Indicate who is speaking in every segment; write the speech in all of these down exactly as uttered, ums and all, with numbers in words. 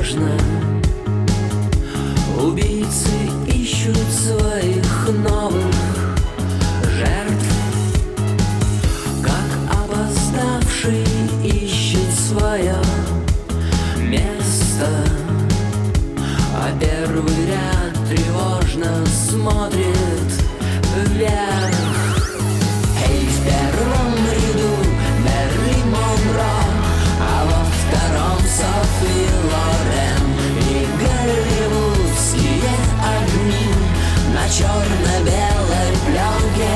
Speaker 1: тревожно. Убийцы ищут своих новых жертв, как опоздавший ищет свое место. А первый ряд тревожно смотрит вверх. Эй, в первом ряду Мэрилин Монро, а во втором Софи Лорен. И голливудские огни на черно-белой пленке.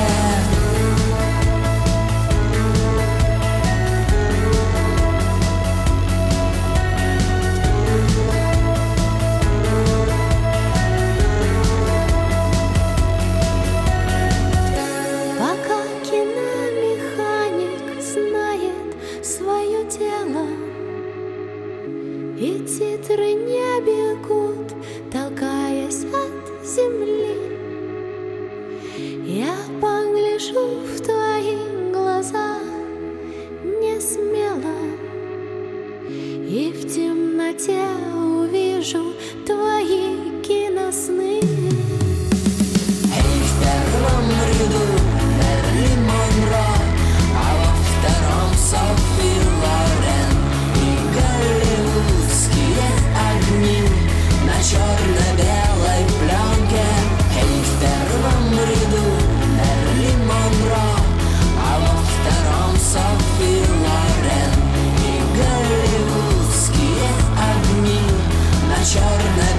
Speaker 2: И титры не бегут, толкаясь от земли. Я погляжу в твои глаза не смело, и в темноте увижу твои киносны.
Speaker 1: Эй, в первом ряду Мэрилин Монро, а во втором Софи Лорен. И голливудские огни на черно-белой пленке. Эй, в первом ряду Мэрилин Монро, а во втором Софи Лорен. И голливудские огни на черно-белой